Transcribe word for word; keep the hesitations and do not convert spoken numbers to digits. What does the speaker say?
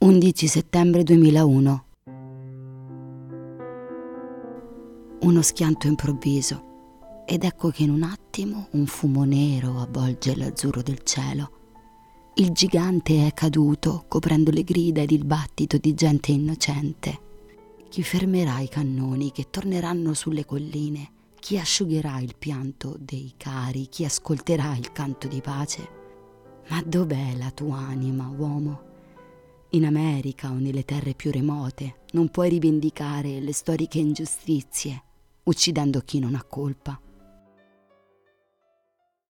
undici settembre duemilauno. Uno schianto improvviso, ed ecco che in un attimo un fumo nero avvolge l'azzurro del cielo. Il gigante è caduto, coprendo le grida ed il battito di gente innocente. Chi fermerà i cannoni che torneranno sulle colline? Chi asciugherà il pianto dei cari? Chi ascolterà il canto di pace? Ma dov'è la tua anima, uomo? In America o nelle terre più remote non puoi rivendicare le storiche ingiustizie, uccidendo chi non ha colpa.